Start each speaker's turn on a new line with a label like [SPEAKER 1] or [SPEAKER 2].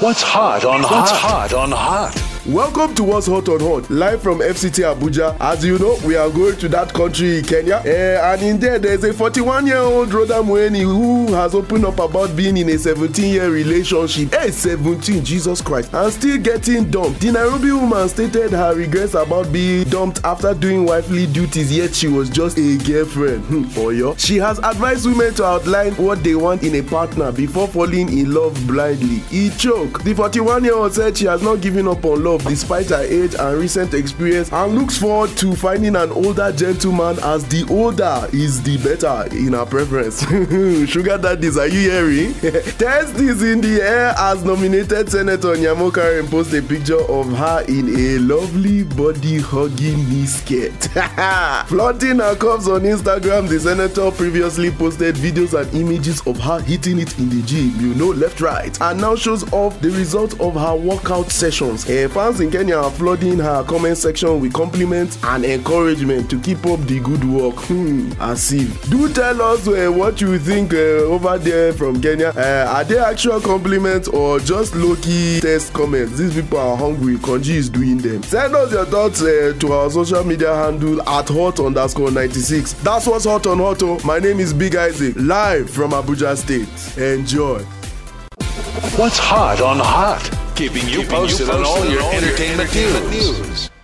[SPEAKER 1] What's hot on hot? What's hot on hot?
[SPEAKER 2] Welcome to What's Hot on Hot, live from FCT Abuja. As you know, we are going to that country, Kenya. And in there's a 41-year-old Rhoda Mweni who has opened up about being in a 17-year relationship. 17, Jesus Christ. And still getting dumped. The Nairobi woman stated her regrets about being dumped after doing wifely duties, yet she was just a girlfriend. Oyo. She has advised women to outline what they want in a partner before falling in love blindly. He choked. The 41-year-old said she has not given up on love despite her age and recent experience, and looks forward to finding an older gentleman, as the older is the better in her preference. Sugar daddies, are you hearing? Test is in the air as nominated Senator Nyamo Karen posted a picture of her in a lovely body-hugging knee skirt. Flaunting her curves on Instagram, the senator previously posted videos and images of her hitting it in the gym, left, right, and now shows off the result of her workout sessions. Fans in Kenya are flooding her comment section with compliments and encouragement to keep up the good work. As if. Do tell us what you think over there from Kenya. Are they actual compliments or just low-key test comments? These people are hungry. Konji is doing them. Send us your thoughts to our social media handle at hot_96. That's What's Hot on Hot. My name is Big Isaac, live from Abuja State. Enjoy.
[SPEAKER 1] What's hot on hot? Keeping you posted on all your entertainment news.